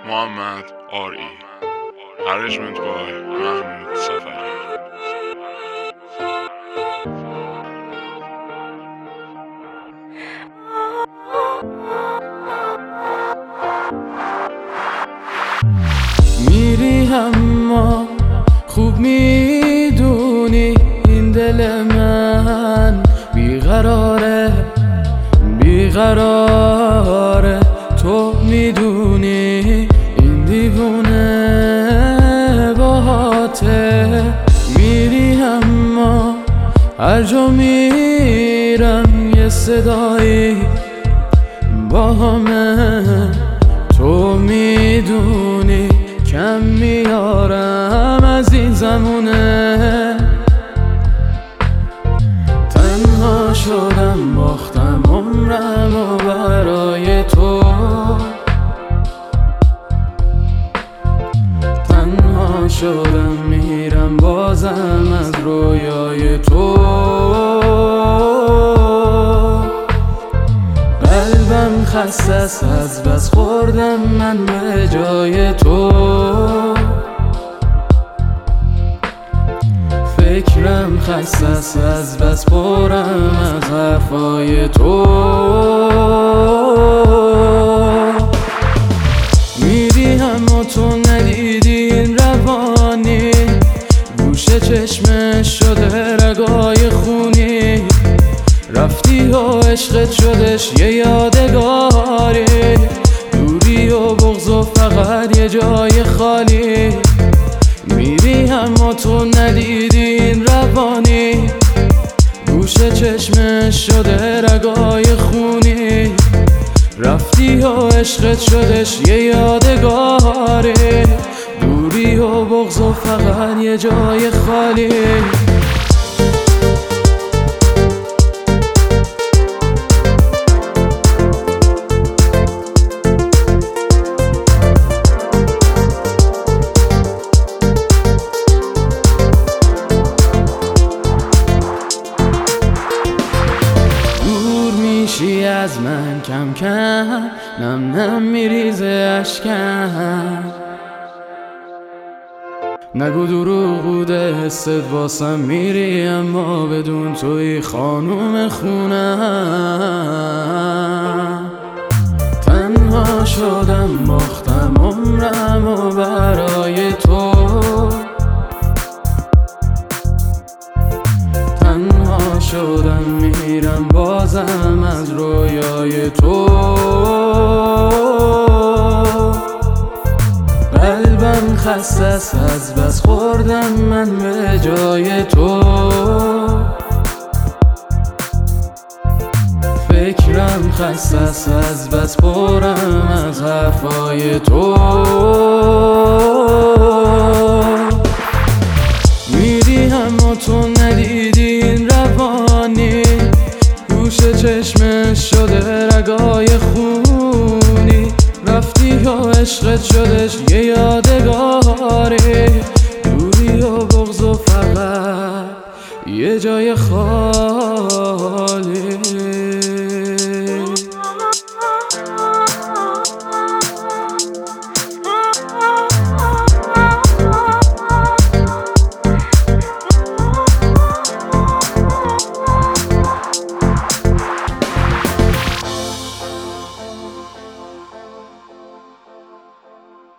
محمد آری Arrangement by محمود سفری. میری اما خوب میدونی این دل من بیقراره تو میدونی این دیوونه باهاته. میری اما هر جا میرم یه صدایی با همه تو میدونی کم میارم از این زمونه. تنها شدم باختم عمرم و برای تو، تنها شدم میرم بازم از رویای تو. قلبم خسته است از بس خوردم من به جای تو. فکرم خسته است از بس پرم از حرفای تو. میری اما تو ندیدی این روانی، گوشه چشمش شده رگای خونی. رفتی و عشقت شدش یه یادگاری، دوری و بغض و فقط یه جای خالی. میری اما تو ندیدی این روانی، گوشه چشمش شده رگای خونی. رفتی و عشقت شدش یه یادگاری، دوری و بغض و فقط یه جای خالی. میشی از من کم کم، نم نم میریزه اشکم. نگو دروغ بوده حست واسم، میری اما بدون توی خانوم خونم. تنها شدم باختم عمرم و برای تو، تنها شدم میرم بازم از رویای تو. قلبم خسته است از بس خوردم من به جای تو. فکرم خسته است از بس پرم از حرفای تو. میری اما تو ندیدی این روانی، گوشه چشمش شده رگای خونی. رفتی و عشقت شدش یه یادگاری، دوری و بغض و فقط یه جای خالی.